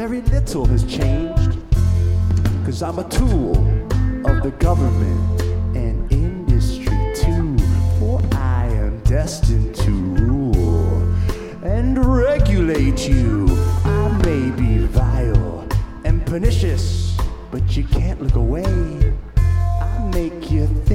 very little has changed, 'cause I'm a tool of the government and industry too, for I am destined to rule and regulate you. I may be vile and pernicious, but you can't look away. I make you think